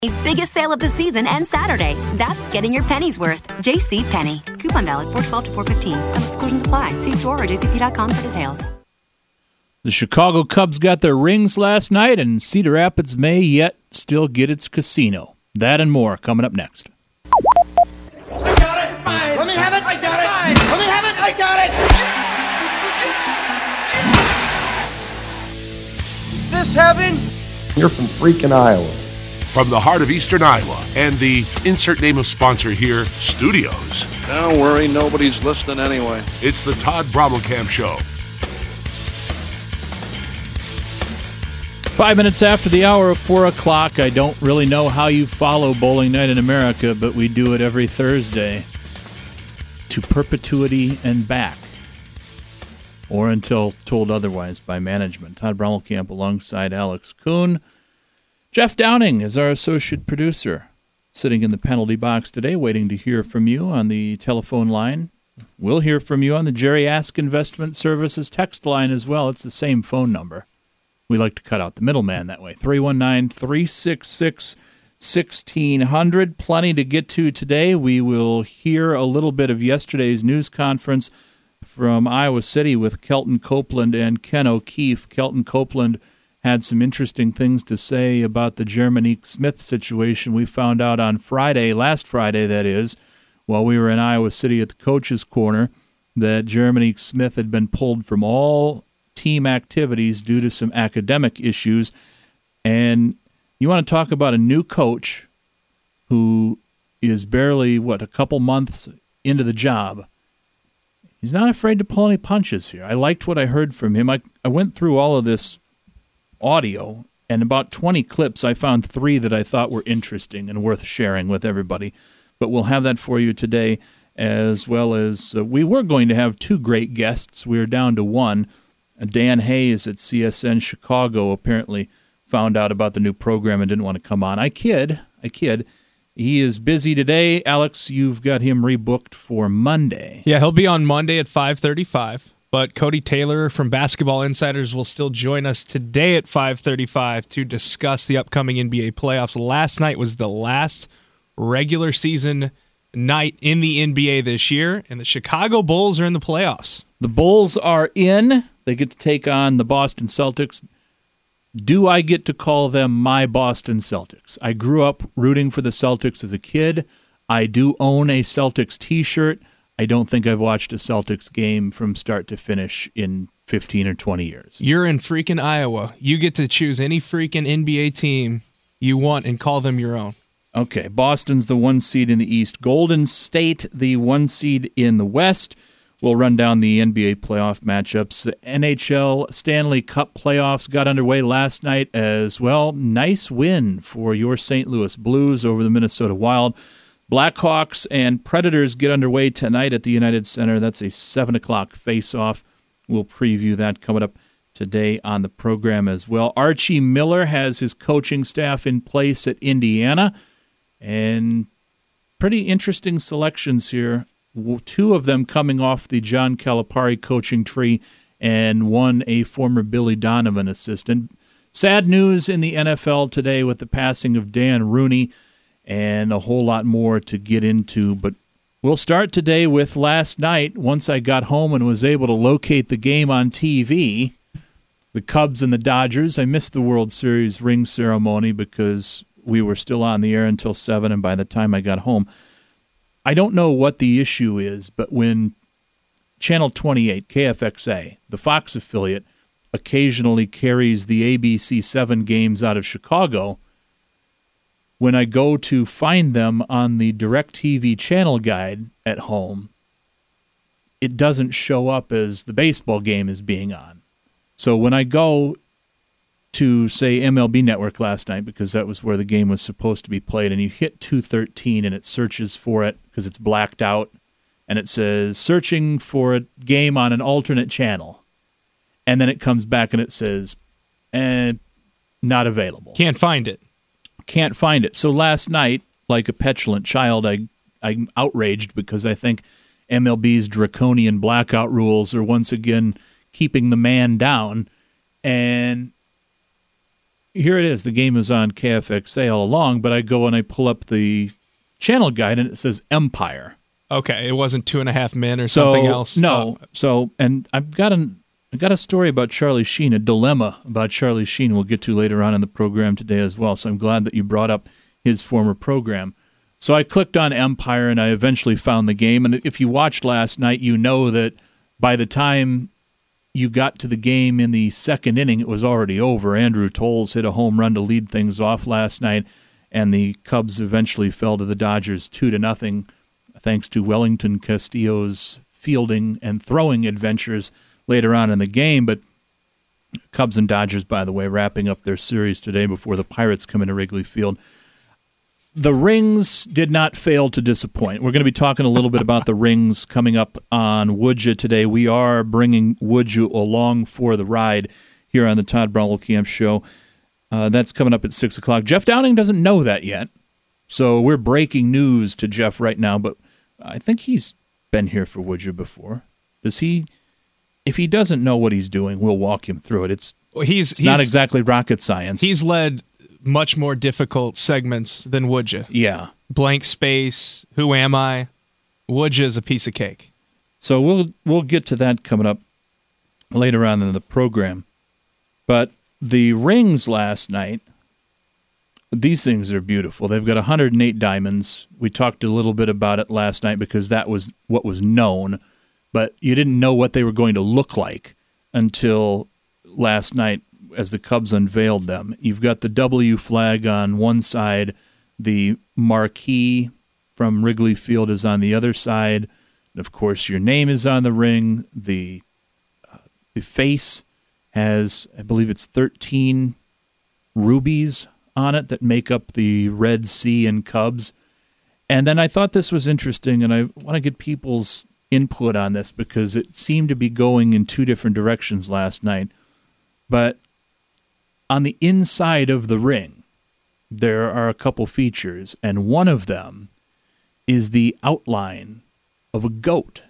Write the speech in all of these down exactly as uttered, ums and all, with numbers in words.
Biggest sale of the season ends Saturday. That's getting your pennies worth. JCPenney. Coupon valid four twelve to four fifteen. Some exclusions apply. See store or j c p dot com for details. The Chicago Cubs got their rings last night, and Cedar Rapids may yet still get its casino. That and more coming up next. I got it! Fine! Let me have it! I got it! Fine! Let me have it! I got it! This heaven? You're from freaking Iowa. From the heart of Eastern Iowa and the insert name of sponsor here, Studios. Don't worry, nobody's listening anyway. It's the Todd Brommelkamp Show. Five minutes after the hour of four o'clock. I don't really know how you follow Bowling Night in America, but we do it every Thursday to perpetuity and back, or until told otherwise by management. Todd Brommelkamp alongside Alex Kuhn. Jeff Downing is our associate producer, sitting in the penalty box today, waiting to hear from you on the telephone line. We'll hear from you on the Jerry Ask Investment Services text line as well. It's the same phone number. We like to cut out the middleman that way. three one nine, three six six, one six zero zero. Plenty to get to today. We will hear a little bit of yesterday's news conference from Iowa City with Kelton Copeland and Ken O'Keefe. Kelton Copeland had some interesting things to say about the Jermonique Smith situation. We found out on Friday, last Friday that is, while we were in Iowa City at the coach's corner, that Jermonique Smith had been pulled from all team activities due to some academic issues. And you want to talk about a new coach who is barely, what, a couple months into the job. He's not afraid to pull any punches here. I liked what I heard from him. I, I went through all of this audio, and about twenty clips, I found three that I thought were interesting and worth sharing with everybody. But we'll have that for you today, as well as uh, we were going to have two great guests. We're down to one. Dan Hayes at C S N Chicago apparently found out about the new program and didn't want to come on. I kid. I kid. He is busy today. Alex, you've got him rebooked for Monday. Yeah, he'll be on Monday at five thirty-five. But Cody Taylor from Basketball Insiders will still join us today at five thirty-five to discuss the upcoming N B A playoffs. Last night was the last regular season night in the N B A this year, and the Chicago Bulls are in the playoffs. The Bulls are in. They get to take on the Boston Celtics. Do I get to call them my Boston Celtics? I grew up rooting for the Celtics as a kid. I do own a Celtics t-shirt. I don't think I've watched a Celtics game from start to finish in fifteen or twenty years. You're in freaking Iowa. You get to choose any freaking N B A team you want and call them your own. Okay, Boston's the one seed in the East. Golden State, the one seed in the West. We'll run down the N B A playoff matchups. The N H L Stanley Cup playoffs got underway last night as well. Nice win for your Saint Louis Blues over the Minnesota Wild. Blackhawks and Predators get underway tonight at the United Center. That's a seven o'clock face-off. We'll preview that coming up today on the program as well. Archie Miller has his coaching staff in place at Indiana, and pretty interesting selections here. Two of them coming off the John Calipari coaching tree, and one a former Billy Donovan assistant. Sad news in the N F L today with the passing of Dan Rooney, and a whole lot more to get into. But we'll start today with last night. Once I got home and was able to locate the game on T V, the Cubs and the Dodgers. I missed the World Series ring ceremony because we were still on the air until seven, and by the time I got home, I don't know what the issue is, but when Channel twenty-eight, K F X A, the Fox affiliate, occasionally carries the A B C seven games out of Chicago, when I go to find them on the DirecTV channel guide at home, it doesn't show up as the baseball game is being on. So when I go to, say, M L B Network last night, because that was where the game was supposed to be played, and you hit two thirteen and it searches for it because it's blacked out, and it says, searching for a game on an alternate channel. And then it comes back and it says, eh, not available. Can't find it. Can't find it. So last night, like a petulant child, I, I'm outraged because I think M L B's draconian blackout rules are once again keeping the man down. And here it is. The game is on K F X A all along, but I go and I pull up the channel guide, and it says Empire. Okay, it wasn't Two and a Half Men or so, something else. No. Oh. So, and I've got an I got a story about Charlie Sheen, a dilemma about Charlie Sheen we'll get to later on in the program today as well. So I'm glad that you brought up his former program. So I clicked on Empire, and I eventually found the game. And if you watched last night, you know that by the time you got to the game in the second inning, it was already over. Andrew Tolles hit a home run to lead things off last night, and the Cubs eventually fell to the Dodgers two to nothing, thanks to Wellington Castillo's fielding and throwing adventures later on in the game. But Cubs and Dodgers, by the way, wrapping up their series today before the Pirates come into Wrigley Field. The rings did not fail to disappoint. We're going to be talking a little bit about the rings coming up on Woodja today. We are bringing Woodja along for the ride here on the Todd Bromwell-Camp Show. Uh, that's coming up at six o'clock. Jeff Downing doesn't know that yet, so we're breaking news to Jeff right now, but I think he's been here for Woodja before. Does he? If he doesn't know what he's doing, we'll walk him through it. It's, well, he's, it's he's not exactly rocket science. He's led much more difficult segments than Woodja. Yeah. Blank space, who am I? Woodja is a piece of cake. So we'll we'll get to that coming up later on in the program. But the rings last night, these things are beautiful. They've got one hundred eight diamonds. We talked a little bit about it last night because that was what was known, but you didn't know what they were going to look like until last night as the Cubs unveiled them. You've got the W flag on one side, the marquee from Wrigley Field is on the other side, and of course your name is on the ring. The, uh, the face has, I believe it's thirteen rubies on it that make up the Red Sea and Cubs. And then I thought this was interesting, and I want to get people's input on this because it seemed to be going in two different directions last night. But on the inside of the ring, there are a couple features, and one of them is the outline of a goat.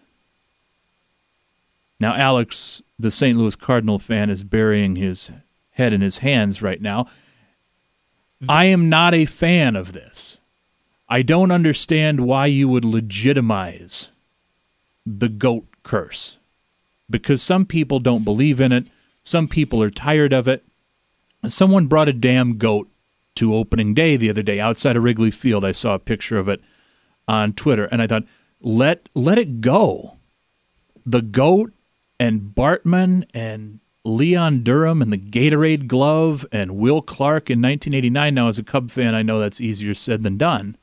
Now, Alex, the Saint Louis Cardinal fan, is burying his head in his hands right now. I am not a fan of this. I don't understand why you would legitimize the goat curse, because some people don't believe in it. Some people are tired of it. Someone brought a damn goat to opening day the other day outside of Wrigley Field. I saw a picture of it on Twitter, and I thought, let let it go. The goat and Bartman and Leon Durham and the Gatorade glove and Will Clark in nineteen eighty-nine. Now, as a Cub fan, I know that's easier said than done.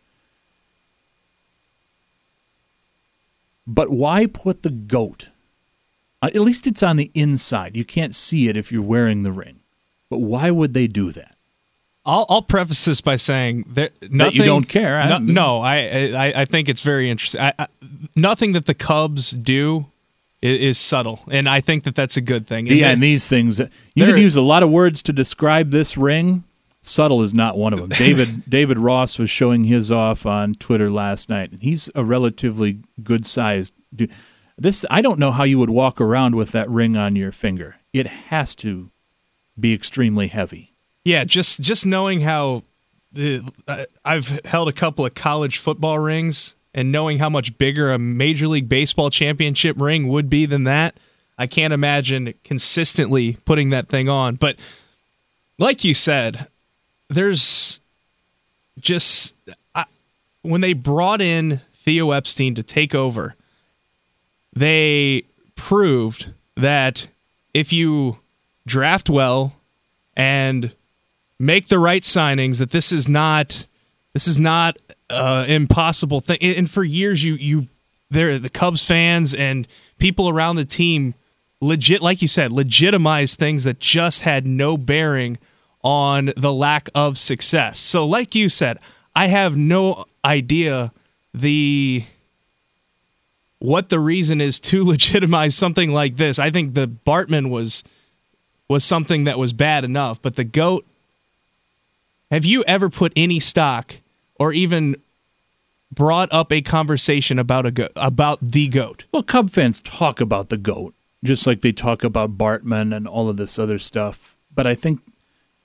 But why put the goat? Uh, at least it's on the inside. You can't see it if you're wearing the ring. But why would they do that? I'll, I'll preface this by saying that, nothing, that you don't care. No, no I, I I think it's very interesting. I, I, nothing that the Cubs do is, is subtle, and I think that that's a good thing. And yeah, then, and these things, you could use a lot of words to describe this ring. Subtle is not one of them. David David Ross was showing his off on Twitter last night, and he's a relatively good-sized dude. This, I don't know how you would walk around with that ring on your finger. It has to be extremely heavy. Yeah, just just knowing how uh, I've held a couple of college football rings, and knowing how much bigger a Major League Baseball championship ring would be than that, I can't imagine consistently putting that thing on. But like you said, there's just I, when they brought in Theo Epstein to take over, they proved that if you draft well and make the right signings, that this is not this is not uh, impossible thing. And for years, you you there the Cubs fans and people around the team legit, like you said, legitimized things that just had no bearing on the lack of success. So, like you said, I have no idea the what the reason is to legitimize something like this. I think the Bartman was was something that was bad enough, but the GOAT, have you ever put any stock or even brought up a conversation about a go- about the GOAT? Well, Cub fans talk about the GOAT, just like they talk about Bartman and all of this other stuff. But I think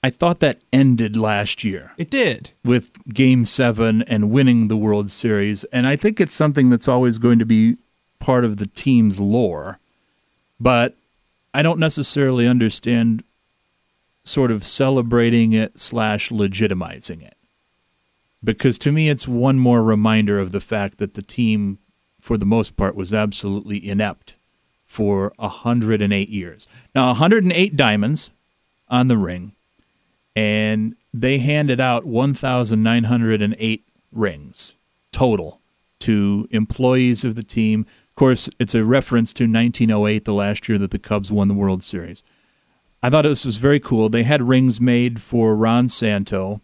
I thought that ended last year. It did. With Game seven and winning the World Series. And I think it's something that's always going to be part of the team's lore. But I don't necessarily understand sort of celebrating it slash legitimizing it. Because to me, it's one more reminder of the fact that the team, for the most part, was absolutely inept for one hundred eight years. Now, one hundred eight diamonds on the ring, and they handed out one thousand nine hundred eight rings total to employees of the team. Of course, it's a reference to nineteen oh eight, the last year that the Cubs won the World Series. I thought this was very cool. They had rings made for Ron Santo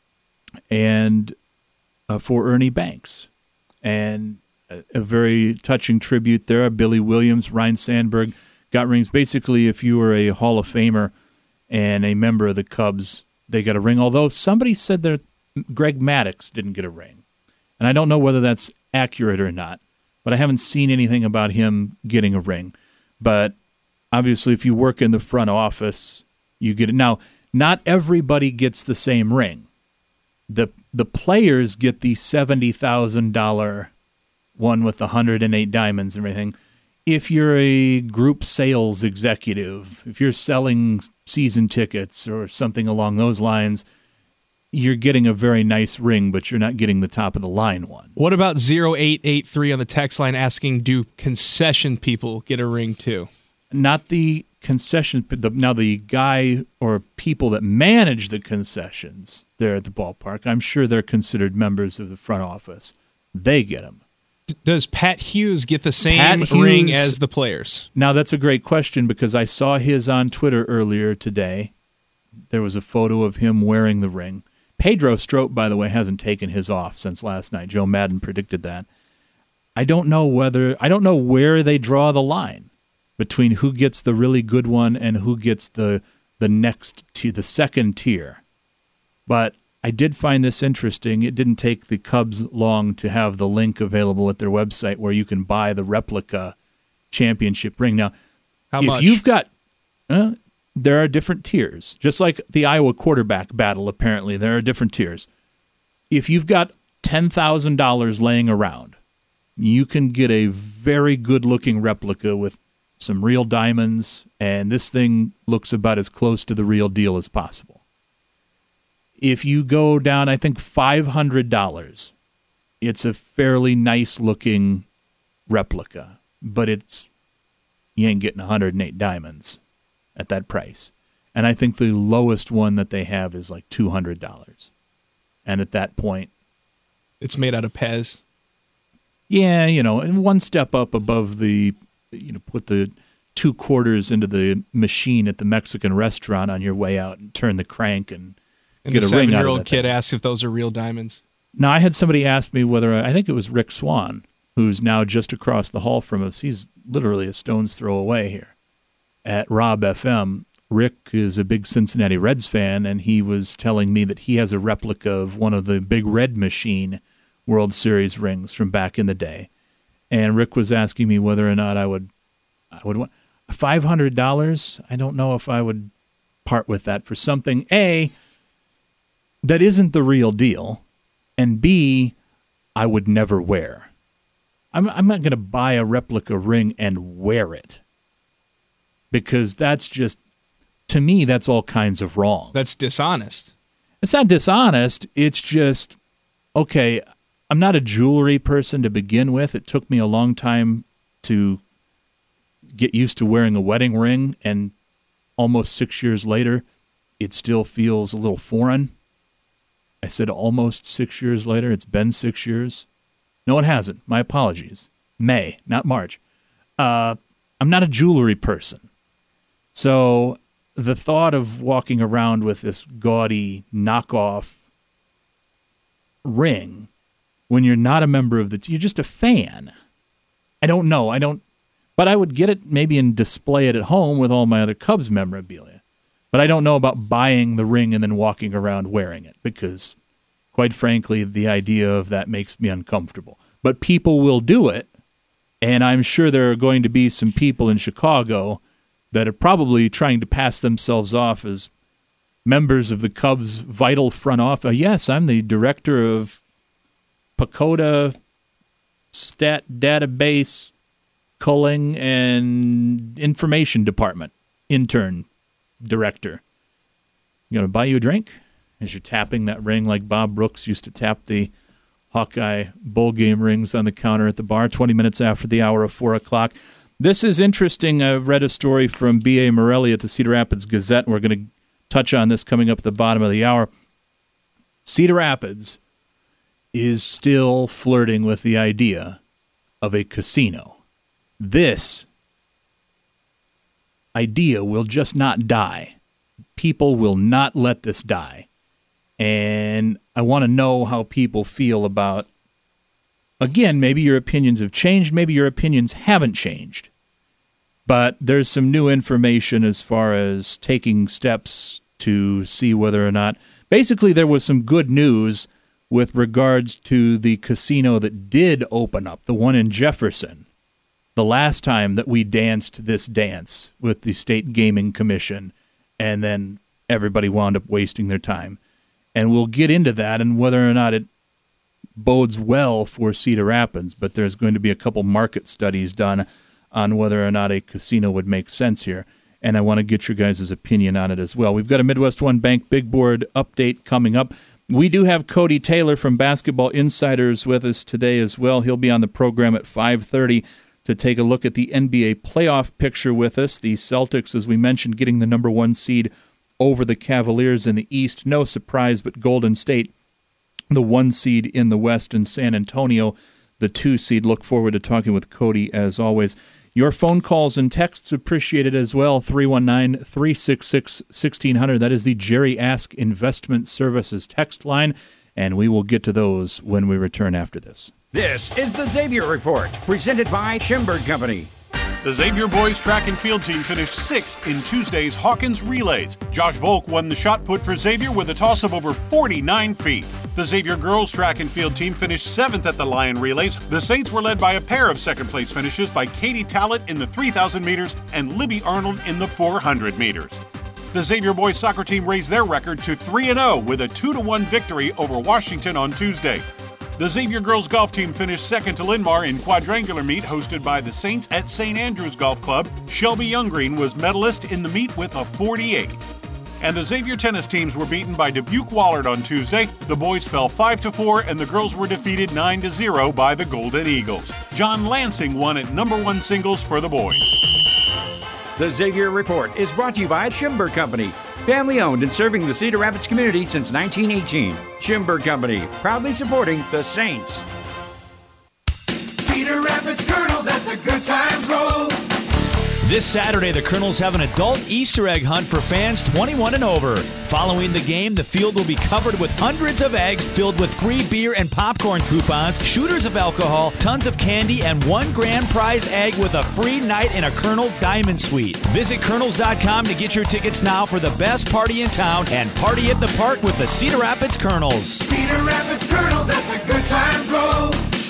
and uh, for Ernie Banks. And a, a very touching tribute there. Billy Williams, Ryne Sandberg got rings. Basically, if you were a Hall of Famer and a member of the Cubs, they got a ring. Although somebody said that Greg Maddux didn't get a ring. And I don't know whether that's accurate or not, but I haven't seen anything about him getting a ring. But obviously, if you work in the front office, you get it. Now, not everybody gets the same ring. The the players get the seventy thousand dollars one with one hundred eight diamonds and everything. If you're a group sales executive, if you're selling season tickets or something along those lines, you're getting a very nice ring, but you're not getting the top of the line one. What about zero eight eight three on the text line asking, do concession people get a ring too? Not the concession. The, now, the guy or people that manage the concessions there at the ballpark, I'm sure they're considered members of the front office. They get them. Does Pat Hughes get the same Pat Hughes, ring as the players? Now, that's a great question because I saw his on Twitter earlier today. There was a photo of him wearing the ring. Pedro Strop, by the way, hasn't taken his off since last night. Joe Madden predicted that. I don't know whether I don't know where they draw the line between who gets the really good one and who gets the the next to the second tier. But I did find this interesting. It didn't take the Cubs long to have the link available at their website where you can buy the replica championship ring. Now, How if much? you've got uh, there are different tiers, just like the Iowa quarterback battle. Apparently, there are different tiers. If you've got ten thousand dollars laying around, you can get a very good-looking replica with some real diamonds, and this thing looks about as close to the real deal as possible. If you go down, I think, five hundred dollars, it's a fairly nice-looking replica, but it's you ain't getting one hundred eight diamonds at that price. And I think the lowest one that they have is like two hundred dollars. And at that point, it's made out of Pez. Yeah, you know, and one step up above the, you know, put the two quarters into the machine at the Mexican restaurant on your way out and turn the crank and, and get the a ring out of seven-year-old that kid thing. asks if those are real diamonds. Now, I had somebody ask me whether, I think it was Rick Swan, who's now just across the hall from us. He's literally a stone's throw away here at Rob F M. Rick is a big Cincinnati Reds fan, and he was telling me that he has a replica of one of the big Red Machine World Series rings from back in the day. And Rick was asking me whether or not I would, I would want five hundred dollars. I don't know if I would part with that for something, A, that isn't the real deal, and B, I would never wear. I'm, I'm not going to buy a replica ring and wear it because that's just, to me, that's all kinds of wrong. That's dishonest. It's not dishonest. It's just, okay, I'm not a jewelry person to begin with. It took me a long time to get used to wearing a wedding ring, and almost six years later, it still feels a little foreign. I said almost six years later. It's been six years. No, it hasn't. My apologies. May, not March. Uh, I'm not a jewelry person. So the thought of walking around with this gaudy knockoff ring when you're not a member of the team, you're just a fan. I don't know. I don't, but I would get it maybe and display it at home with all my other Cubs memorabilia. But I don't know about buying the ring and then walking around wearing it because, quite frankly, the idea of that makes me uncomfortable. But people will do it, and I'm sure there are going to be some people in Chicago that are probably trying to pass themselves off as members of the Cubs' vital front office. Uh, yes, I'm the director of Pacoda Stat Database Culling and Information Department. Intern director. You going to buy you a drink as you're tapping that ring like Bob Brooks used to tap the Hawkeye bowl game rings on the counter at the bar twenty minutes after the hour of four o'clock. This is interesting. I've read a story from B A. Morelli at the Cedar Rapids Gazette, and we're going to touch on this coming up at the bottom of the hour. Cedar Rapids is still flirting with the idea of a casino. This idea will just not die. People will not let this die. And I want to know how people feel about, again, maybe your opinions have changed, maybe your opinions haven't changed. But there's some new information as far as taking steps to see whether or not, basically there was some good news with regards to the casino that did open up, the one in Jefferson. The last time that we danced this dance with the State Gaming Commission, and then everybody wound up wasting their time. And we'll get into that and whether or not it bodes well for Cedar Rapids, but there's going to be a couple market studies done on whether or not a casino would make sense here. And I want to get your guys' opinion on it as well. We've got a Midwest One Bank Big Board update coming up. We do have Cody Taylor from Basketball Insiders with us today as well. He'll be on the program at five thirty to take a look at the N B A playoff picture with us. The Celtics, as we mentioned, getting the number one seed over the Cavaliers in the East. No surprise, but Golden State, the one seed in the West, and San Antonio, the two seed. Look forward to talking with Cody as always. Your phone calls and texts appreciated as well. three one nine, three six six, one six zero zero. That is the Jerry Ask Investment Services text line, and we will get to those when we return after this. This is the Xavier Report, presented by Schimberg Company. The Xavier boys track and field team finished sixth in Tuesday's Hawkins Relays. Josh Volk won the shot put for Xavier with a toss of over forty-nine feet. The Xavier girls track and field team finished seventh at the Lion Relays. The Saints were led by a pair of second-place finishes by Katie Tallett in the three thousand meters and Libby Arnold in the four hundred meters. The Xavier boys soccer team raised their record to three and oh with a two to one victory over Washington on Tuesday. The Xavier girls golf team finished second to Linmar in quadrangular meet hosted by the Saints at Saint Andrews Golf Club. Shelby Younggreen was medalist in the meet with a forty-eight. And the Xavier tennis teams were beaten by Dubuque Wahlert on Tuesday. The boys fell five to four and the girls were defeated nine to zero by the Golden Eagles. John Lansing won at number one singles for the boys. The Xavier Report is brought to you by Schimberg Company. Family owned and serving the Cedar Rapids community since nineteen eighteen. Schimberg Company, proudly supporting the Saints. Cedar Rapids Colonels, let the good times roll. This Saturday, the Colonels have an adult Easter egg hunt for fans twenty-one and over. Following the game, the field will be covered with hundreds of eggs filled with free beer and popcorn coupons, shooters of alcohol, tons of candy, and one grand prize egg with a free night in a Colonel's Diamond Suite. Visit Colonels dot com to get your tickets now for the best party in town and party at the park with the Cedar Rapids Colonels. Cedar Rapids Colonels, let the good times roll.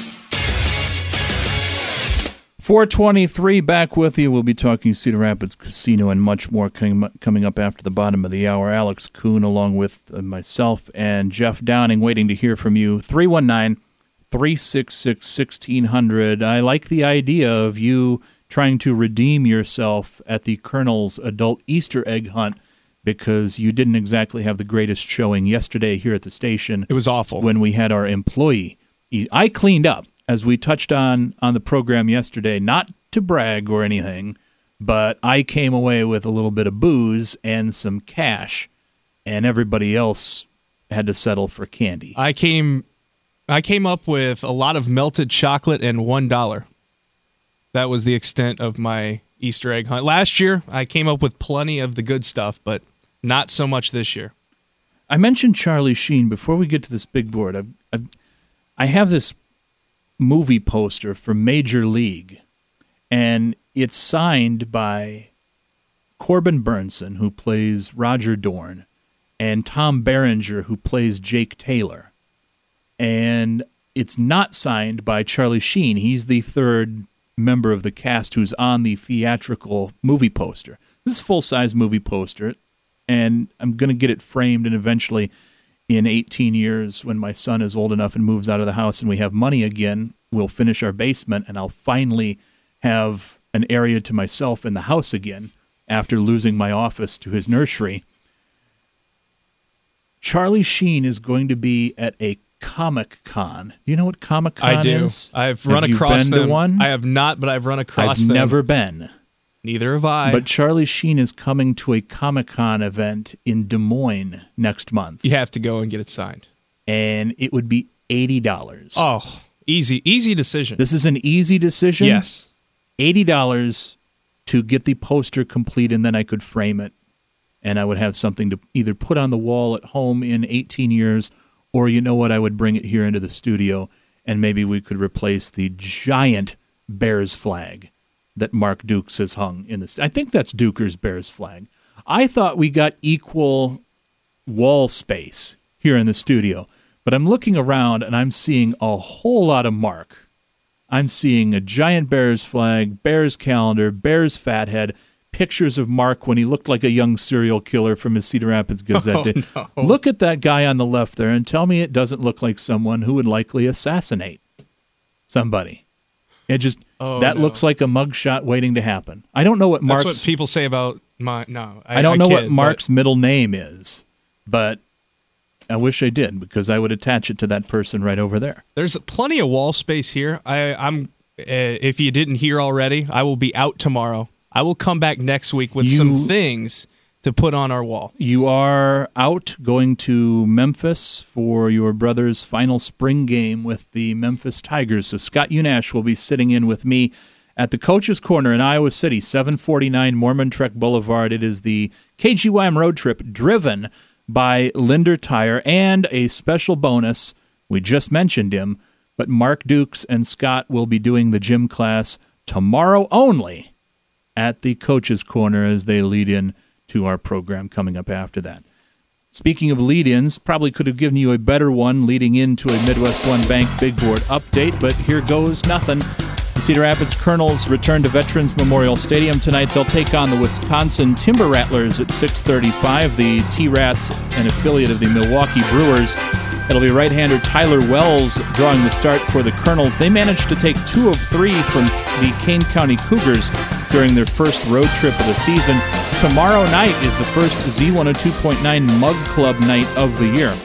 four twenty-three, back with you. We'll be talking Cedar Rapids Casino and much more coming up after the bottom of the hour. Alex Kuhn along with myself and Jeff Downing waiting to hear from you. three one nine, three six six, one six zero zero. I like the idea of you trying to redeem yourself at the Colonel's Adult Easter Egg Hunt because you didn't exactly have the greatest showing yesterday here at the station. It was awful. When we had our employee. I cleaned up. As we touched on on the program yesterday, not to brag or anything, but I came away with a little bit of booze and some cash, and everybody else had to settle for candy. I came I came up with a lot of melted chocolate and one dollar. That was the extent of my Easter egg hunt. Last year, I came up with plenty of the good stuff, but not so much this year. I mentioned Charlie Sheen. Before we get to this big board, I've, I've, I have this movie poster for Major League, and it's signed by Corbin Burnson, who plays Roger Dorn, and Tom Berenger, who plays Jake Taylor. And it's not signed by Charlie Sheen. He's the third member of the cast who's on the theatrical movie poster. This is a full-size movie poster. and I'm going to get it framed, and eventually in eighteen years, when my son is old enough and moves out of the house and we have money again, we'll finish our basement, and I'll finally have an area to myself in the house again after losing my office to his nursery. Charlie Sheen is going to be at a Comic-Con. Do you know what Comic-Con I do. is? I've have run you across been them. To one? I have not, but I've run across I've them. never been. Neither have I. But Charlie Sheen is coming to a Comic-Con event in Des Moines next month. You have to go and get it signed. And it would be eighty dollars. Oh, easy. Easy decision. This is an easy decision? Yes. eighty dollars to get the poster complete, and then I could frame it. And I would have something to either put on the wall at home in eighteen years, or you know what, I would bring it here into the studio, and maybe we could replace the giant Bears flag that Mark Dukes has hung in this. I think that's Duker's Bears flag. I thought we got equal wall space here in the studio, but I'm looking around and I'm seeing a whole lot of Mark. I'm seeing a giant Bears flag, Bears calendar, Bears fathead, pictures of Mark when he looked like a young serial killer from his Cedar Rapids Gazette. Oh, no. Look at that guy on the left there and tell me it doesn't look like someone who would likely assassinate somebody. It just oh, that no. looks like a mugshot waiting to happen. I don't know what Mark's. That's what people say about my. No, I, I don't I know kid, what Mark's but, middle name is, but I wish I did because I would attach it to that person right over there. There's plenty of wall space here. I, I'm. Uh, if you didn't hear already, I will be out tomorrow. I will come back next week with You- some things to put on our wall. You are out going to Memphis for your brother's final spring game with the Memphis Tigers. So Scott Unash will be sitting in with me at the Coach's Corner in Iowa City, seven forty-nine Mormon Trek Boulevard. It is the K G Y M road trip driven by Linder Tire, and a special bonus, we just mentioned him, but Mark Dukes and Scott will be doing the gym class tomorrow only at the Coach's Corner as they lead in to our program coming up after that. Speaking of lead-ins, probably could have given you a better one leading into a Midwest One Bank Big Board update, but here goes nothing. The Cedar Rapids Colonels return to Veterans Memorial Stadium tonight. They'll take on the Wisconsin Timber Rattlers at six thirty-five. The T-Rats, an affiliate of the Milwaukee Brewers. It'll be right-hander Tyler Wells drawing the start for the Colonels. They managed to take two of three from the Kane County Cougars during their first road trip of the season. Tomorrow night is the first Z one oh two point nine Mug Club night of the year.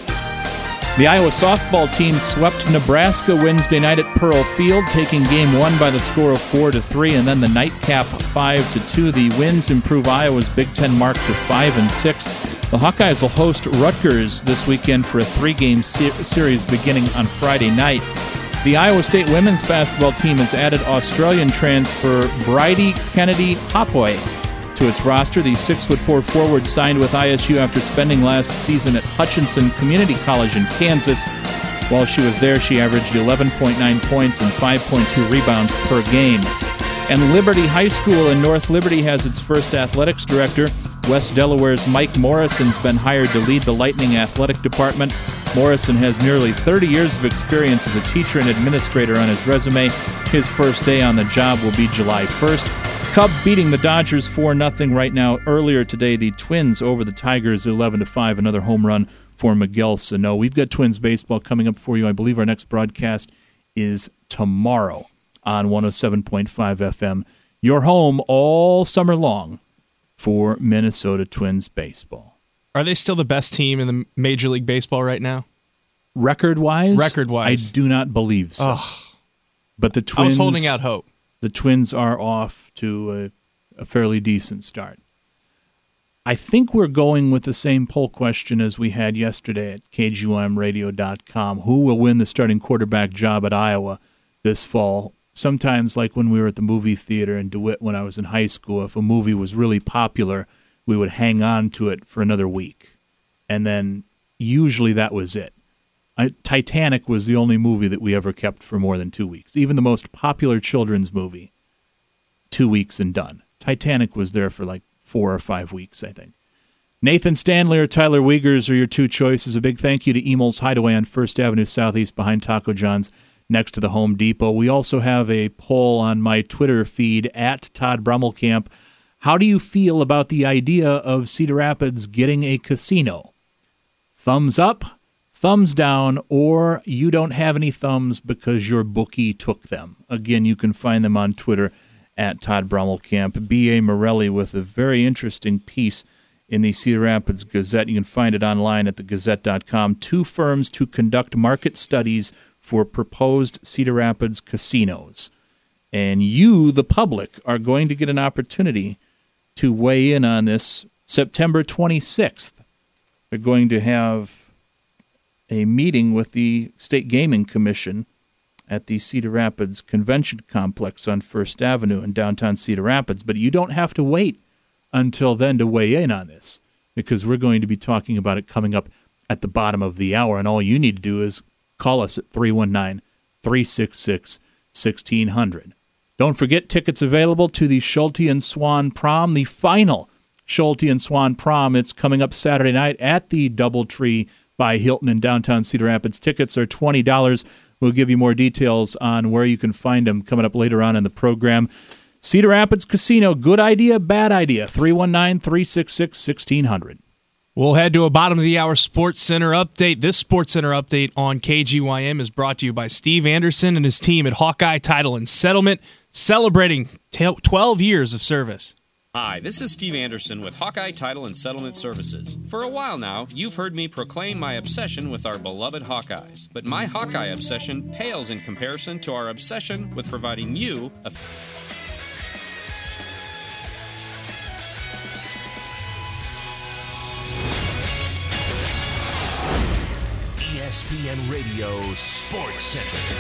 The Iowa softball team swept Nebraska Wednesday night at Pearl Field, taking game one by the score of four to three, and then the nightcap five to two. The wins improve Iowa's Big Ten mark to five and six. The Hawkeyes will host Rutgers this weekend for a three-game se- series beginning on Friday night. The Iowa State women's basketball team has added Australian transfer Bridie Kennedy Hopoy to its roster. The six foot four forward signed with I S U after spending last season at Hutchinson Community College in Kansas. While she was there, she averaged eleven point nine points and five point two rebounds per game. And Liberty High School in North Liberty has its first athletics director. West Delaware's Mike Morrison's been hired to lead the Lightning athletic department. Morrison has nearly thirty years of experience as a teacher and administrator on his resume. His first day on the job will be July first. Cubs beating the Dodgers four nothing right now. Earlier today, the Twins over the Tigers eleven to five. Another home run for Miguel Sano. We've got Twins baseball coming up for you. I believe our next broadcast is tomorrow on one oh seven point five F M. Your home all summer long for Minnesota Twins baseball. Are they still the best team in the Major League Baseball right now? Record-wise? Record-wise. I do not believe so. Oh, but the Twins, I was holding out hope. The Twins are off to a, a fairly decent start. I think we're going with the same poll question as we had yesterday at K G Y M radio dot com. Who will win the starting quarterback job at Iowa this fall? Sometimes, like when we were at the movie theater in DeWitt when I was in high school, if a movie was really popular, we would hang on to it for another week. And then usually that was it. I, Titanic was the only movie that we ever kept for more than two weeks. Even the most popular children's movie, two weeks and done. Titanic was there for like four or five weeks, I think. Nathan Stanley or Tyler Wiegers are your two choices. A big thank you to Emil's Hideaway on First Avenue Southeast behind Taco John's next to the Home Depot. We also have a poll on my Twitter feed at Todd Brummelkamp. How do you feel about the idea of Cedar Rapids getting a casino? Thumbs up, thumbs down, or you don't have any thumbs because your bookie took them. Again, you can find them on Twitter at Todd Brommelkamp. B A. Morelli with a very interesting piece in the Cedar Rapids Gazette. You can find it online at the gazette dot com. Two firms to conduct market studies for proposed Cedar Rapids casinos. And you, the public, are going to get an opportunity to weigh in on this September twenty-sixth. They're going to have a meeting with the State Gaming Commission at the Cedar Rapids Convention Complex on First Avenue in downtown Cedar Rapids. But you don't have to wait until then to weigh in on this, because we're going to be talking about it coming up at the bottom of the hour, and all you need to do is call us at three one nine, three six six, one six zero zero. Don't forget, tickets available to the Schulte and Swan Prom, the final Schulte and Swan Prom. It's coming up Saturday night at the Doubletree by Hilton in downtown Cedar Rapids. Tickets are twenty dollars. We'll give you more details on where you can find them coming up later on in the program. Cedar Rapids Casino, good idea, bad idea? three one nine, three six six, one six zero zero. We'll head to a bottom of the hour Sports Center update. This Sports Center update on K G Y M is brought to you by Steve Anderson and his team at Hawkeye Title and Settlement, celebrating twelve years of service. Hi, this is Steve Anderson with Hawkeye Title and Settlement Services. For a while now, you've heard me proclaim my obsession with our beloved Hawkeyes. But my Hawkeye obsession pales in comparison to our obsession with providing you a... E S P N Radio Sports Center.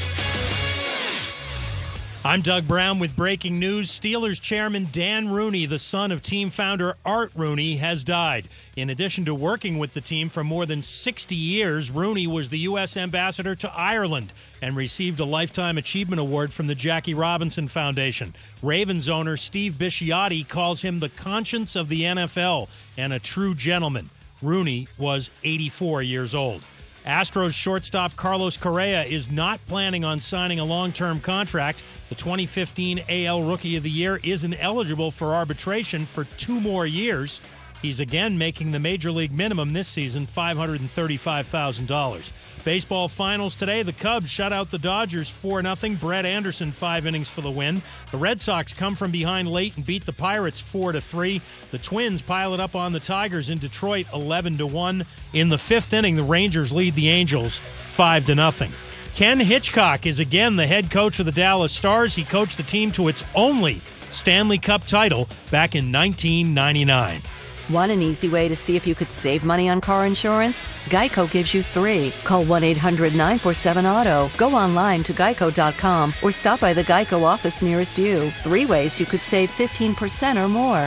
I'm Doug Brown with breaking news. Steelers chairman Dan Rooney, the son of team founder Art Rooney, has died. In addition to working with the team for more than sixty years, Rooney was the U S ambassador to Ireland and received a Lifetime Achievement Award from the Jackie Robinson Foundation. Ravens owner Steve Bisciotti calls him the conscience of the N F L and a true gentleman. Rooney was eighty-four years old. Astros shortstop Carlos Correa is not planning on signing a long-term contract. The twenty fifteen A L Rookie of the Year isn't eligible for arbitration for two more years. He's again making the Major League minimum this season, five hundred thirty-five thousand dollars. Baseball finals today. The Cubs shut out the Dodgers four nothing. Brett Anderson, five innings for the win. The Red Sox come from behind late and beat the Pirates four to three. The Twins pile it up on the Tigers in Detroit eleven to one. In the fifth inning, the Rangers lead the Angels five to nothing. Ken Hitchcock is again the head coach of the Dallas Stars. He coached the team to its only Stanley Cup title back in nineteen ninety-nine. Want an easy way to see if you could save money on car insurance? Geico gives you three. Call one eight hundred nine four seven auto, go online to geico dot com, or stop by the Geico office nearest you. Three ways you could save fifteen percent or more.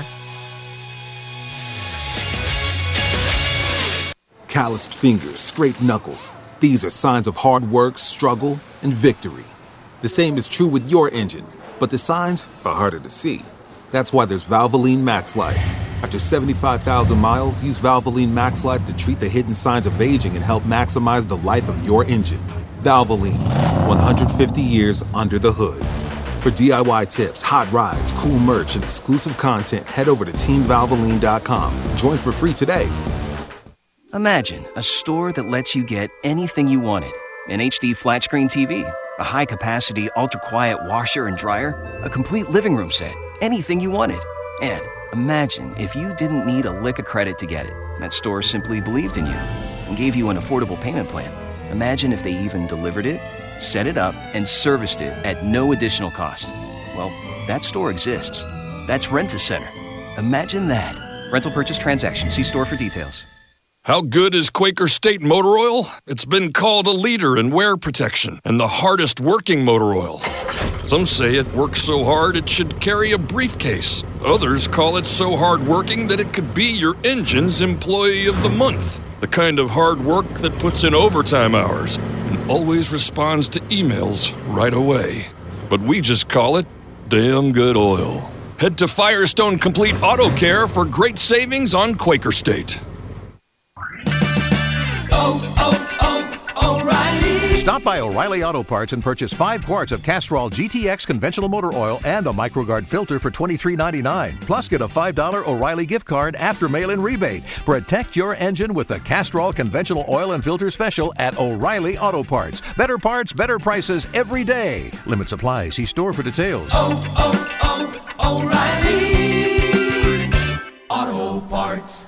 Calloused fingers, scraped knuckles. These are signs of hard work, struggle, and victory. The same is true with your engine, but the signs are harder to see. That's why there's Valvoline Max Life. After seventy-five thousand miles, use Valvoline Max Life to treat the hidden signs of aging and help maximize the life of your engine. Valvoline, one hundred fifty years under the hood. For D I Y tips, hot rides, cool merch, and exclusive content, head over to team valvoline dot com. Join for free today. Imagine a store that lets you get anything you wanted. An H D flat screen T V, a high-capacity, ultra-quiet washer and dryer, a complete living room set, anything you wanted. And imagine if you didn't need a lick of credit to get it. That store simply believed in you and gave you an affordable payment plan. Imagine if they even delivered it, set it up, and serviced it at no additional cost. Well, that store exists. That's Rent-A-Center. Imagine that. Rental purchase transaction. See store for details. How good is Quaker State Motor Oil? It's been called a leader in wear protection and the hardest working motor oil. Some say it works so hard it should carry a briefcase. Others call it so hard working that it could be your engine's employee of the month. The kind of hard work that puts in overtime hours and always responds to emails right away. But we just call it damn good oil. Head to Firestone Complete Auto Care for great savings on Quaker State. Oh, oh, oh, O'Reilly Stop by O'Reilly Auto Parts and purchase five quarts of Castrol G T X conventional motor oil and a MicroGuard filter for twenty-three ninety-nine. Plus, get a five dollar O'Reilly gift card after mail-in rebate. Protect your engine with the Castrol conventional oil and filter special at O'Reilly Auto Parts. Better parts, better prices every day. Limit supply. See store for details. Oh, oh, oh, O'Reilly Auto Parts.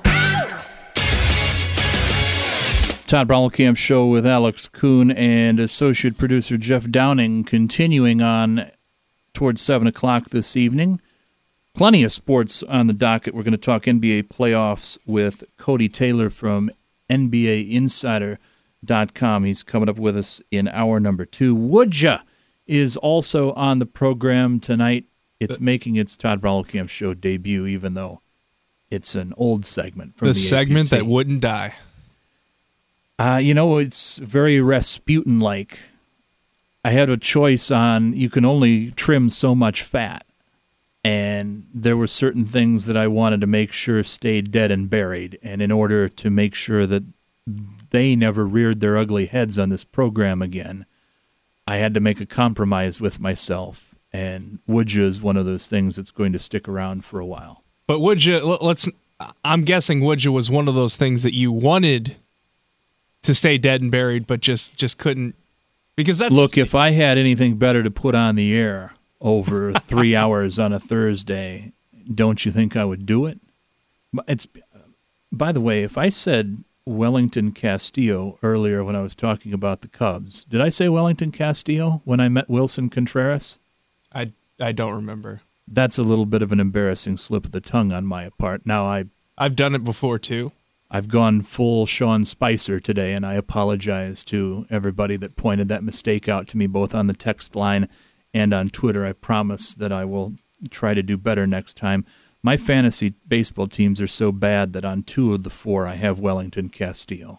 Todd Brommelkamp Show with Alex Kuhn and associate producer Jeff Downing continuing on towards seven o'clock this evening. Plenty of sports on the docket. We're going to talk N B A playoffs with Cody Taylor from N B A Insider dot com. He's coming up with us in hour number two. Woodja is also on the program tonight. It's making its Todd Brommelkamp Show debut, even though it's an old segment from the, the segment A P C. that wouldn't die. Uh, you know, it's very Rasputin-like. I had a choice on you can only trim so much fat, and there were certain things that I wanted to make sure stayed dead and buried, and in order to make sure that they never reared their ugly heads on this program again, I had to make a compromise with myself, and Woodja is one of those things that's going to stick around for a while. But Woodja, let's, I'm guessing Woodja was one of those things that you wanted to stay dead and buried, but just, just couldn't, because that's... Look, if I had anything better to put on the air over three hours on a Thursday, don't you think I would do it? It's, by the way, if I said Wellington Castillo earlier when I was talking about the Cubs, did I say Wellington Castillo when I met Wilson Contreras? I, I don't remember. That's a little bit of an embarrassing slip of the tongue on my part. Now, I... I've done it before, too. I've gone full Sean Spicer today, and I apologize to everybody that pointed that mistake out to me, both on the text line and on Twitter. I promise that I will try to do better next time. My fantasy baseball teams are so bad that on two of the four I have Wellington Castillo.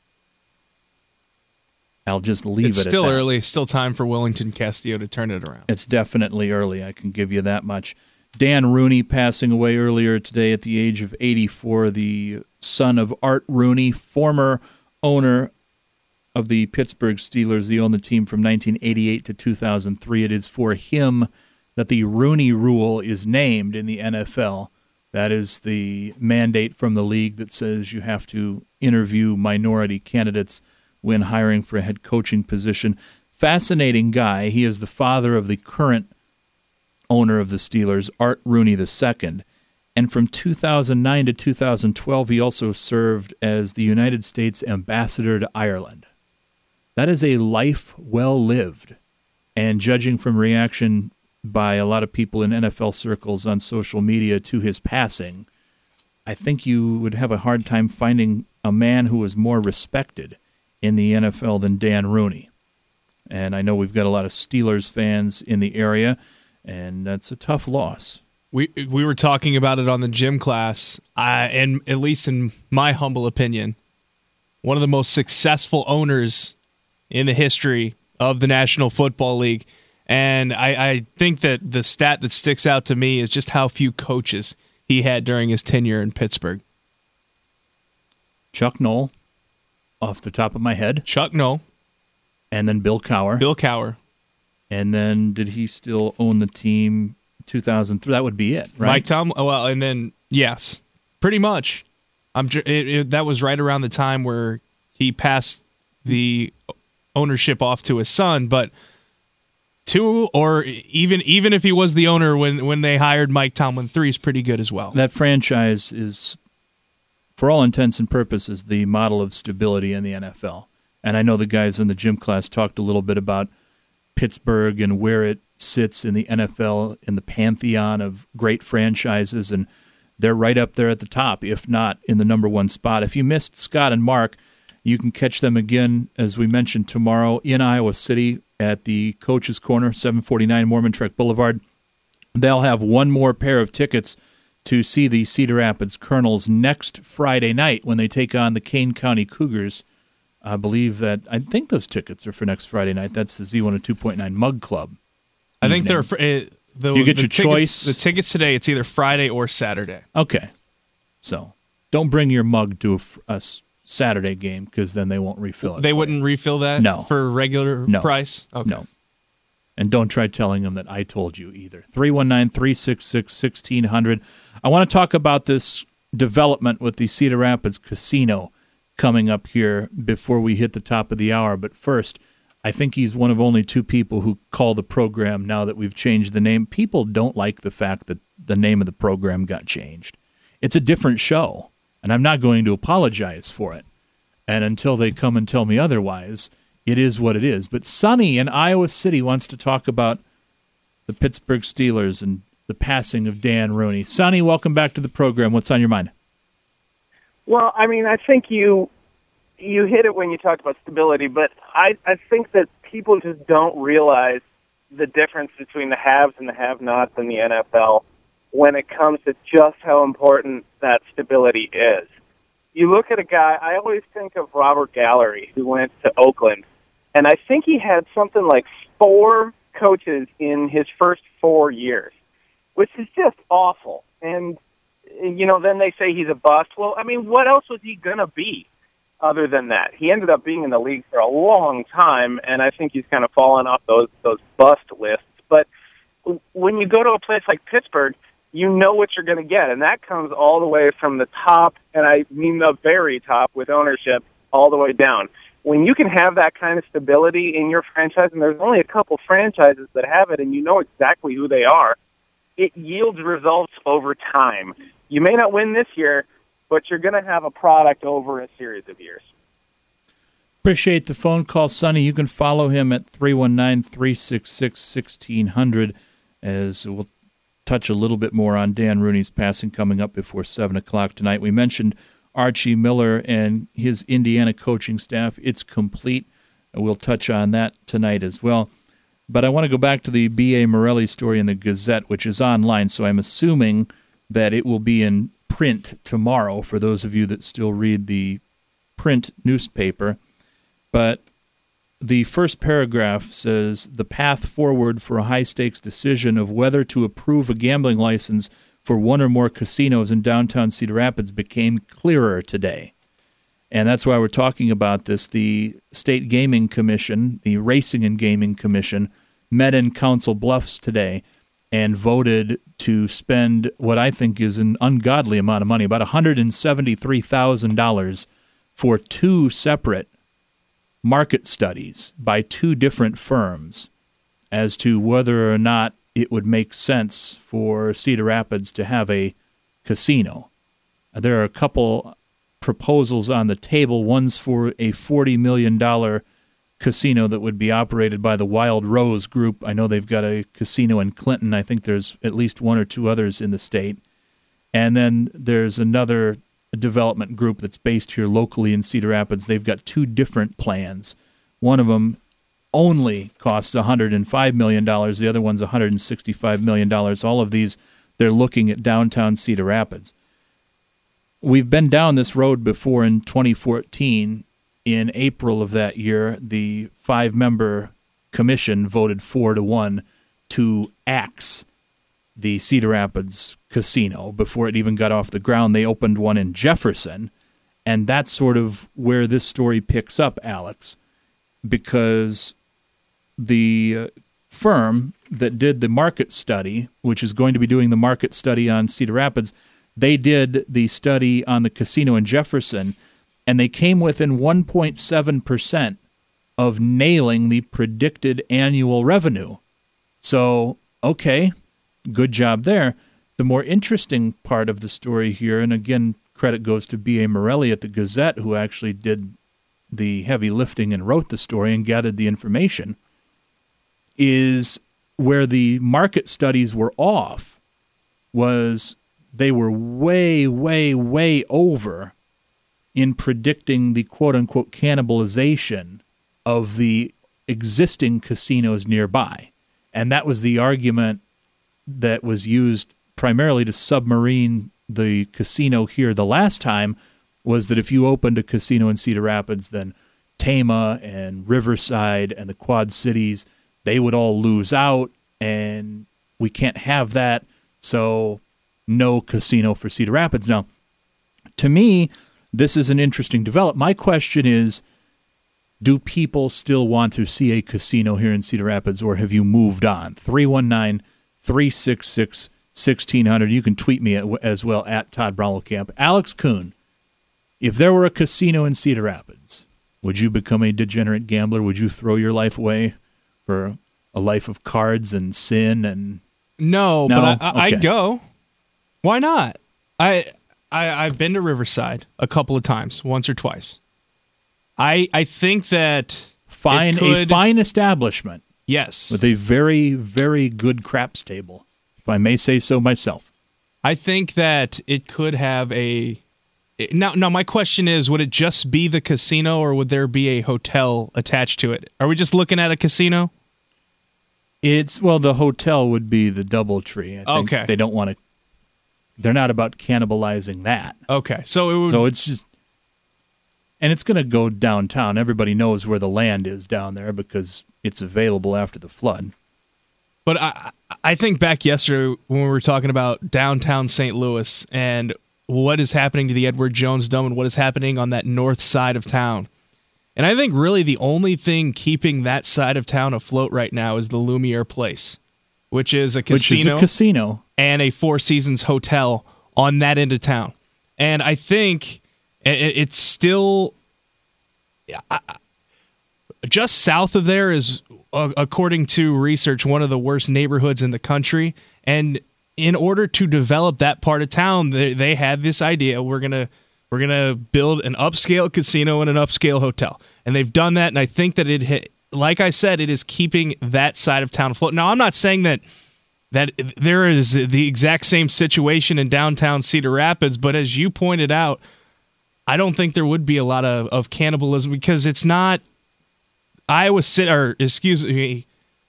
I'll just leave it's it at that. It's still early. Still time for Wellington Castillo to turn it around. It's definitely early. I can give you that much. Dan Rooney passing away earlier today at the age of eighty-four, the son of Art Rooney, former owner of the Pittsburgh Steelers. He owned the team from nineteen eighty-eight to two thousand three. It is for him that the Rooney Rule is named in the N F L. That is the mandate from the league that says you have to interview minority candidates when hiring for a head coaching position. Fascinating guy. He is the father of the current owner of the Steelers, Art Rooney the Second. And from two thousand nine to two thousand twelve, he also served as the United States ambassador to Ireland. That is a life well lived. And judging from reaction by a lot of people in N F L circles on social media to his passing, I think you would have a hard time finding a man who was more respected in the N F L than Dan Rooney. And I know we've got a lot of Steelers fans in the area, and that's a tough loss. We we were talking about it on the gym class, uh, and at least in my humble opinion, one of the most successful owners in the history of the National Football League. And I, I think that the stat that sticks out to me is just how few coaches he had during his tenure in Pittsburgh. Chuck Noll, off the top of my head. Chuck Noll. And then Bill Cowher. Bill Cowher. And then did he still own the team two thousand three? That would be it, right? Mike Tom. Well, and then, yes, pretty much. I'm. It, it, that was right around the time where he passed the ownership off to his son, but two, or even even if he was the owner when, when they hired Mike Tomlin, three is pretty good as well. That franchise is, for all intents and purposes, the model of stability in the N F L. And I know the guys in the gym class talked a little bit about Pittsburgh and where it sits in the N F L in the pantheon of great franchises, and they're right up there at the top, if not in the number one spot. If you missed Scott and Mark, you can catch them again, as we mentioned, tomorrow in Iowa City at the Coach's Corner, seven forty-nine Mormon Trek Boulevard. They'll have one more pair of tickets to see the Cedar Rapids Colonels next Friday night when they take on the Kane County Cougars. I believe that, I think those tickets are for next Friday night. That's the Z one oh two point nine Mug Club. I think they're for, uh, the, you get the your tickets, choice. The tickets today, it's either Friday or Saturday. Okay. So don't bring your mug to a, a Saturday game because then they won't refill it. They wouldn't refill that no. for regular no. price? Okay. No. And don't try telling them that I told you either. three one nine, three six six, one six zero zero. I want to talk about this development with the Cedar Rapids Casino coming up here before we hit the top of the hour. But first, I think he's one of only two people who call the program now that we've changed the name. People don't like the fact that the name of the program got changed. It's a different show, and I'm not going to apologize for it. And until they come and tell me otherwise, it is what it is. But Sonny in Iowa City wants to talk about the Pittsburgh Steelers and the passing of Dan Rooney. Sonny, welcome back to the program. What's on your mind? Well, I mean, I think you you hit it when you talked about stability, but I, I think that people just don't realize the difference between the haves and the have-nots in the N F L when it comes to just how important that stability is. You look at a guy, I always think of Robert Gallery, who went to Oakland, and I think he had something like four coaches in his first four years, which is just awful. And you know, then they say he's a bust. Well, I mean, what else was he going to be other than that? He ended up being in the league for a long time, and I think he's kind of fallen off those those bust lists. But when you go to a place like Pittsburgh, you know what you're going to get, and that comes all the way from the top, and I mean the very top with ownership, all the way down. When you can have that kind of stability in your franchise, and there's only a couple franchises that have it, and you know exactly who they are, it yields results over time. You may not win this year, but you're going to have a product over a series of years. Appreciate the phone call, Sonny. You can follow him at three one nine, three six six, one six zero zero as we'll touch a little bit more on Dan Rooney's passing coming up before seven o'clock tonight. We mentioned Archie Miller and his Indiana coaching staff. It's complete. We'll touch on that tonight as well. But I want to go back to the B A. Morelli story in the Gazette, which is online, so I'm assuming that it will be in print tomorrow for those of you that still read the print newspaper. But the first paragraph says, the path forward for a high-stakes decision of whether to approve a gambling license for one or more casinos in downtown Cedar Rapids became clearer today. And that's why we're talking about this. The State Gaming Commission, the Racing and Gaming Commission, met in Council Bluffs today and voted to spend what I think is an ungodly amount of money, about one hundred seventy-three thousand dollars for two separate market studies by two different firms as to whether or not it would make sense for Cedar Rapids to have a casino. There are a couple proposals on the table. One's for a forty million dollars casino that would be operated by the Wild Rose Group. I know they've got a casino in Clinton. I think there's at least one or two others in the state. And then there's another development group that's based here locally in Cedar Rapids. They've got two different plans. One of them only costs one hundred five million dollars. The other one's one hundred sixty-five million dollars. All of these, they're looking at downtown Cedar Rapids. We've been down this road before in twenty fourteen. In April of that year, the five-member commission voted four to one to axe the Cedar Rapids casino before it even got off the ground. They opened one in Jefferson, and that's sort of where this story picks up, Alex, because the firm that did the market study, which is going to be doing the market study on Cedar Rapids, they did the study on the casino in Jefferson, and they came within one point seven percent of nailing the predicted annual revenue. So, okay, good job there. The more interesting part of the story here, and again, credit goes to B A. Morelli at the Gazette, who actually did the heavy lifting and wrote the story and gathered the information, is where the market studies were off was they were way, way, way over in predicting the quote-unquote cannibalization of the existing casinos nearby. And that was the argument that was used primarily to submarine the casino here the last time, was that if you opened a casino in Cedar Rapids, then Tama and Riverside and the Quad Cities, they would all lose out, and we can't have that, so no casino for Cedar Rapids. Now, to me, this is an interesting development. My question is, do people still want to see a casino here in Cedar Rapids, or have you moved on? three one nine, three six six, one six zero zero. You can tweet me as well, at Todd Brommelkamp. Alex Kuhn, if there were a casino in Cedar Rapids, would you become a degenerate gambler? Would you throw your life away for a life of cards and sin? And No, no? but I, I, Okay. I'd go. Why not? I, I, I've been to Riverside a couple of times, once or twice. I I think that Fine, it could, a fine establishment. Yes. With a very, very good craps table, if I may say so myself. I think that it could have a it- now. Now, my question is: would it just be the casino, or would there be a hotel attached to it? Are we just looking at a casino? It's well, the hotel would be the DoubleTree. I think Okay. they don't want to. They're not about cannibalizing that. Okay, so it would. So it's just, and it's going to go downtown. Everybody knows where the land is down there because it's available after the flood. But I, I think back yesterday when we were talking about downtown Saint Louis and what is happening to the Edward Jones Dome and what is happening on that north side of town. And I think really the only thing keeping that side of town afloat right now is the Lumiere Place, which is a Which is a casino, casino. and a Four Seasons hotel on that end of town. And I think it, it's still I, just south of there is, uh, according to research, one of the worst neighborhoods in the country. And in order to develop that part of town, they, they had this idea: we're gonna we're gonna build an upscale casino and an upscale hotel, and they've done that. And I think that it, hit, like I said, it is keeping that side of town afloat. Now, I'm not saying that that there is the exact same situation in downtown Cedar Rapids, but as you pointed out, I don't think there would be a lot of, of cannibalism because it's not Iowa City, or excuse me,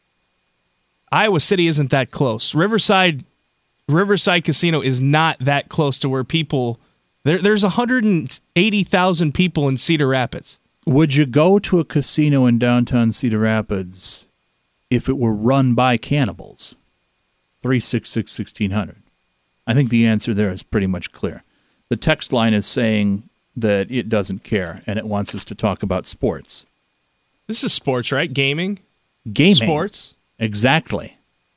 Iowa City isn't that close. Riverside Riverside Casino is not that close to where people there. There's one hundred eighty thousand people in Cedar Rapids. Would you go to a casino in downtown Cedar Rapids if it were run by cannibals? three six six, one six zero zero. I think the answer there is pretty much clear. The text line is saying that it doesn't care, and it wants us to talk about sports. This is sports, right? Gaming? Gaming. Sports? Exactly.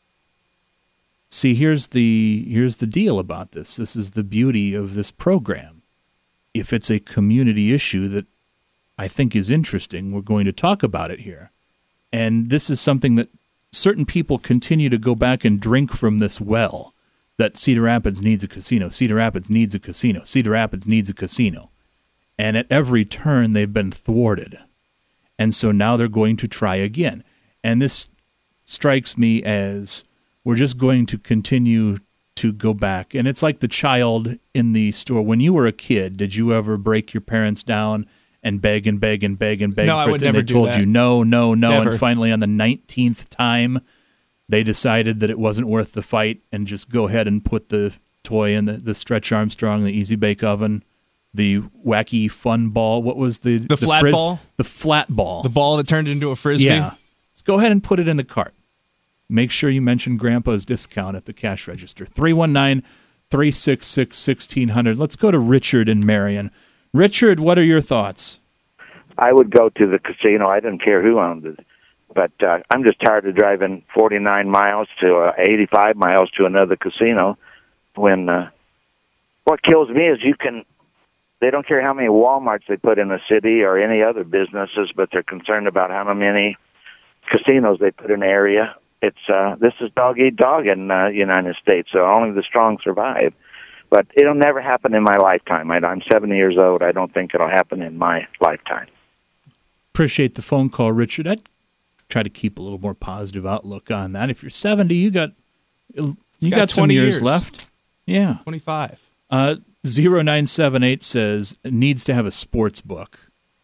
See, here's the here's the deal about this. This is the beauty of this program. If it's a community issue that I think is interesting, we're going to talk about it here. And this is something that certain people continue to go back and drink from this well, that Cedar Rapids needs a casino. Cedar Rapids needs a casino. Cedar Rapids needs a casino. And at every turn, they've been thwarted. And so now they're going to try again. And this strikes me as we're just going to continue to go back. And it's like the child in the store. When you were a kid, did you ever break your parents down and beg and beg and beg and beg No, for I it? would And never they do told that. you no, no, no. Never. And finally on the nineteenth time, they decided that it wasn't worth the fight and just go ahead and put the toy in the, the Stretch Armstrong, the Easy Bake Oven, the wacky fun ball. What was the... The flat ball? The flat ball. The ball that turned into a Frisbee? Yeah. Let's go ahead and put it in the cart. Make sure you mention Grandpa's discount at the cash register. three one nine, three six six, one six zero zero. Let's go to Richard in Marion. Richard, what are your thoughts? I would go to the casino. I didn't care who owned it. But uh, I'm just tired of driving forty-nine miles to uh, eighty-five miles to another casino when uh, what kills me is you can, they don't care how many Walmarts they put in a city or any other businesses, but they're concerned about how many casinos they put in the area. It's uh, this is dog eat dog in the uh, United States, so only the strong survive. But it'll never happen in my lifetime. I, I'm seventy years old. I don't think it'll happen in my lifetime. Appreciate the phone call, Richard. I'd try to keep a little more positive outlook on that. If you're seventy, you got you got got, some twenty years, years. left. Yeah. twenty-five. Uh, zero nine seven eight says it needs to have a sports book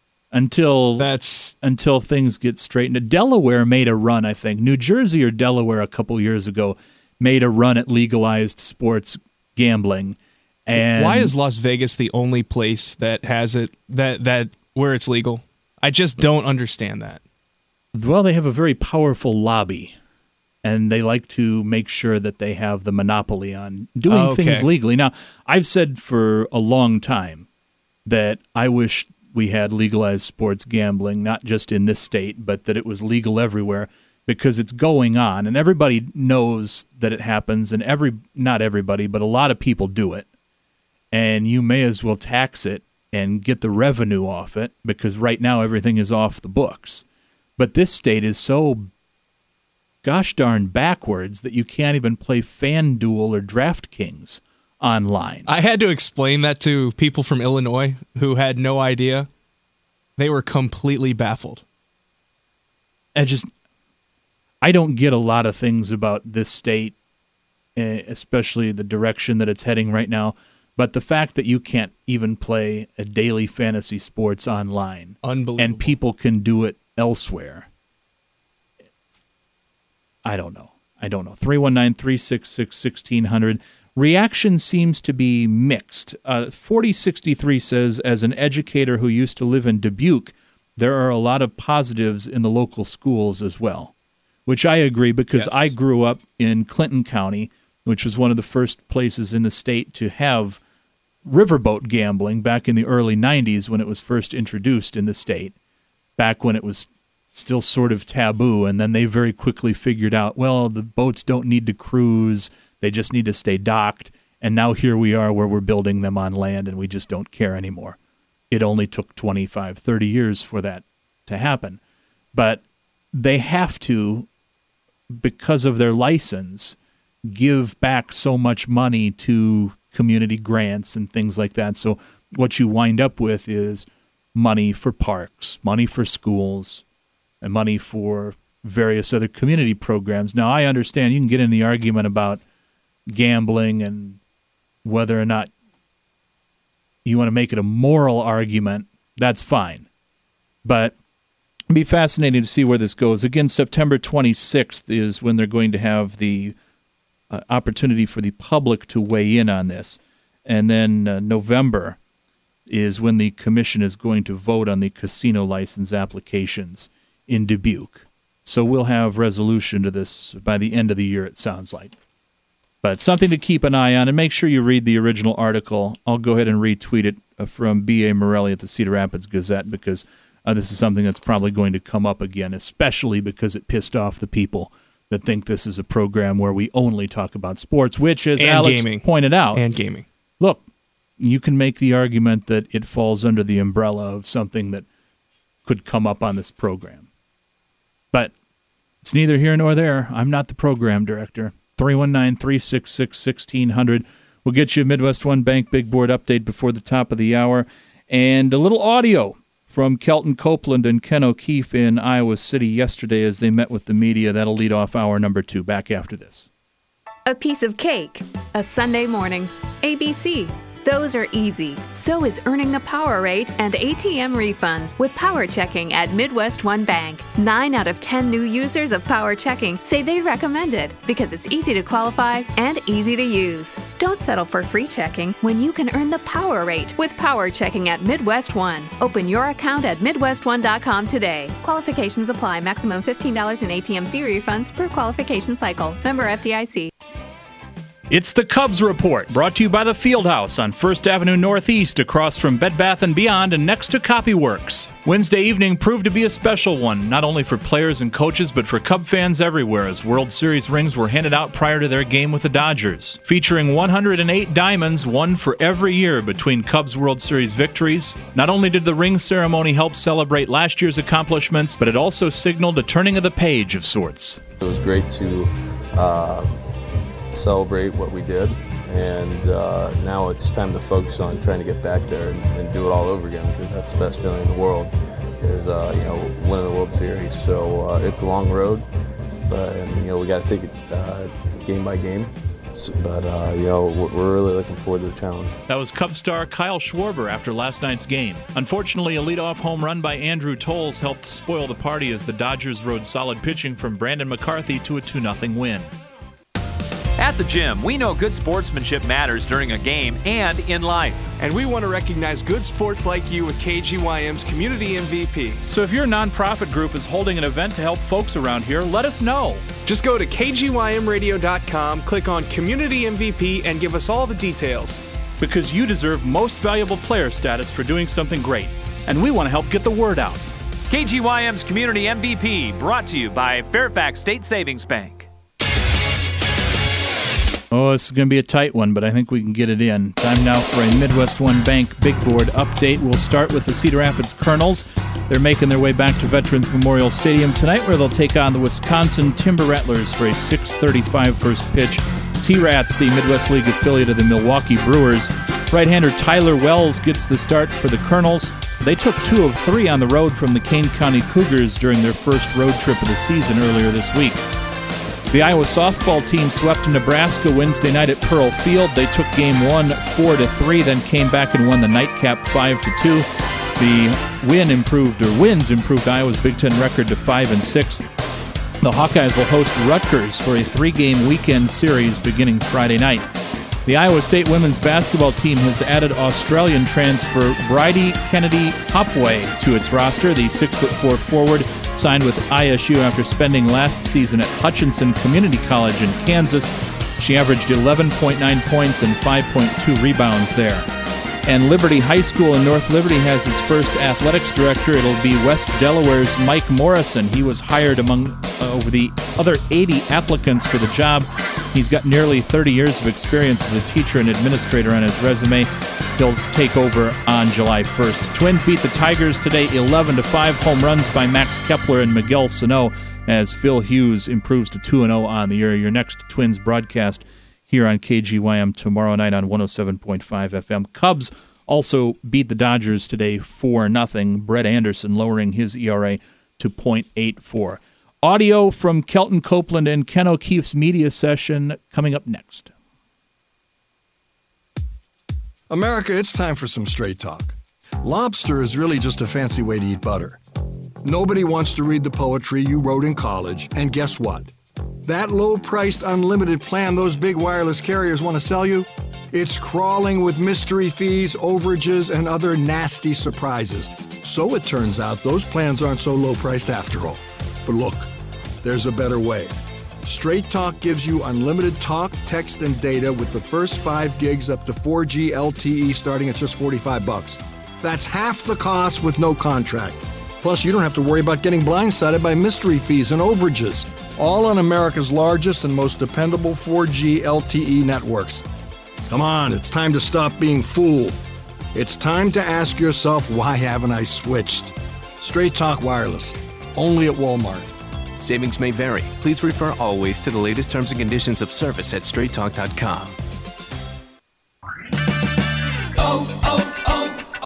until that's until things get straightened. Delaware made a run, I think. New Jersey or Delaware a couple years ago made a run at legalized sports gambling. And why is Las Vegas the only place that has it that that where it's legal? I just don't understand that. Well, they have a very powerful lobby, and they like to make sure that they have the monopoly on doing Oh, okay. things legally. Now, I've said for a long time that I wish we had legalized sports gambling, not just in this state, but that it was legal everywhere, because it's going on, and everybody knows that it happens, and every not everybody, but a lot of people do it. And you may as well tax it and get the revenue off it, because right now everything is off the books. But this state is so gosh darn backwards that you can't even play FanDuel or DraftKings online. I had to explain that to people from Illinois who had no idea. They were completely baffled. I just, I don't get a lot of things about this state, especially the direction that it's heading right now. But the fact that you can't even play a daily fantasy sports online, unbelievable, and people can do it elsewhere, I don't know. I don't know. three one nine, three six six, one six zero zero. Reaction seems to be mixed. Uh, forty sixty-three says, as an educator who used to live in Dubuque, there are a lot of positives in the local schools as well, which I agree, because yes. I grew up in Clinton County, which was one of the first places in the state to have riverboat gambling back in the early nineties when it was first introduced in the state, back when it was still sort of taboo, and then they very quickly figured out, well, the boats don't need to cruise, they just need to stay docked, and now here we are where we're building them on land and we just don't care anymore. It only took twenty-five, thirty years for that to happen. But they have to, because of their license, give back so much money to community grants and things like that. So what you wind up with is money for parks, money for schools, and money for various other community programs. Now, I understand you can get in the argument about gambling and whether or not you want to make it a moral argument. That's fine. But it'd be fascinating to see where this goes. Again, September twenty-sixth is when they're going to have the Uh, opportunity for the public to weigh in on this. And then uh, November is when the commission is going to vote on the casino license applications in Dubuque. So we'll have resolution to this by the end of the year, it sounds like. But something to keep an eye on, and make sure you read the original article. I'll go ahead and retweet it uh, from B A. Morelli at the Cedar Rapids Gazette, because uh, this is something that's probably going to come up again, especially because it pissed off the people that think this is a program where we only talk about sports, which, as and Alex gaming. pointed out, and gaming. Look, you can make the argument that it falls under the umbrella of something that could come up on this program. But it's neither here nor there. I'm not the program director. three one nine, three six six, one six zero zero. We'll get you a Midwest One Bank Big Board update before the top of the hour. And a little audio from Kelton Copeland and Ken O'Keefe in Iowa City yesterday as they met with the media. That'll lead off hour number two. Back after this. A piece of cake, a Sunday morning, A B C. Those are easy. So is earning the power rate and A T M refunds with Power Checking at Midwest One Bank. Nine out of ten new users of Power Checking say they recommend it because it's easy to qualify and easy to use. Don't settle for free checking when you can earn the power rate with Power Checking at Midwest One. Open your account at midwest one dot com today. Qualifications apply. Maximum fifteen dollars in A T M fee refunds per qualification cycle. Member F D I C. It's the Cubs Report, brought to you by the Fieldhouse on First Avenue Northeast, across from Bed Bath and Beyond and next to Copyworks. Wednesday evening proved to be a special one, not only for players and coaches, but for Cub fans everywhere, as World Series rings were handed out prior to their game with the Dodgers. Featuring one hundred eight diamonds, one for every year between Cubs World Series victories. Not only did the ring ceremony help celebrate last year's accomplishments, but it also signaled a turning of the page of sorts. It was great to uh, celebrate what we did, and uh, now it's time to focus on trying to get back there and, and do it all over again, because that's the best feeling in the world, is uh, you know, winning the World Series. So uh, it's a long road, but and, you know, we got to take it uh, game by game. But uh, you know, we're really looking forward to the challenge. That was Cub star Kyle Schwarber after last night's game. Unfortunately, a leadoff home run by Andrew Tolles helped spoil the party as the Dodgers rode solid pitching from Brandon McCarthy to a two nothing win. At the gym, we know good sportsmanship matters during a game and in life. And we want to recognize good sports like you with K G Y M's Community M V P. So if your nonprofit group is holding an event to help folks around here, let us know. Just go to K G Y M radio dot com, click on Community M V P, and give us all the details. because you deserve most valuable player status for doing something great, and we want to help get the word out. K G Y M's Community M V P, brought to you by Fairfax State Savings Bank. Oh, this is going to be a tight one, but I think we can get it in. Time now for a Midwest One Bank Big Board update. We'll start with the Cedar Rapids Colonels. They're making their way back to Veterans Memorial Stadium tonight, where they'll take on the Wisconsin Timber Rattlers for a six thirty-five first pitch. T-Rats, the Midwest League affiliate of the Milwaukee Brewers. Right-hander Tyler Wells gets the start for the Colonels. They took two of three on the road from the Kane County Cougars during their first road trip of the season earlier this week. The Iowa softball team swept Nebraska Wednesday night at Pearl Field. They took game one four to three, then came back and won the nightcap five to two. The win improved, or wins improved Iowa's Big Ten record to five and six. The Hawkeyes will host Rutgers for a three-game weekend series beginning Friday night. The Iowa State women's basketball team has added Australian transfer Bridie Kennedy Hopway to its roster. The six foot four forward signed with I S U after spending last season at Hutchinson Community College in Kansas. She averaged eleven point nine points and five point two rebounds there. And Liberty High School in North Liberty has its first athletics director. It'll be West Delaware's Mike Morrison. He was hired among uh, over the other eighty applicants for the job. He's got nearly thirty years of experience as a teacher and administrator on his resume. He'll take over on July first. Twins beat the Tigers today eleven to five. Home runs by Max Kepler and Miguel Sano as Phil Hughes improves to two and oh on the year. Your next Twins broadcast here on K G Y M tomorrow night on one oh seven point five F M. Cubs also beat the Dodgers today four nothing. Brett Anderson lowering his E R A to point eight four. Audio from Kelton Copeland and Ken O'Keefe's media session coming up next. America, it's time for some straight talk. Lobster is really just a fancy way to eat butter. Nobody wants to read the poetry you wrote in college, and guess what? That low-priced unlimited plan those big wireless carriers want to sell you, it's crawling with mystery fees, overages, and other nasty surprises. So it turns out those plans aren't so low-priced after all. But look, there's a better way. Straight Talk gives you unlimited talk, text, and data with the first five gigs up to four G L T E starting at just forty-five bucks. That's half the cost with no contract. Plus, you don't have to worry about getting blindsided by mystery fees and overages. All on America's largest and most dependable four G L T E networks. Come on, it's time to stop being fooled. It's time to ask yourself, why haven't I switched? Straight Talk Wireless, only at Walmart. Savings may vary. Please refer always to the latest terms and conditions of service at straight talk dot com.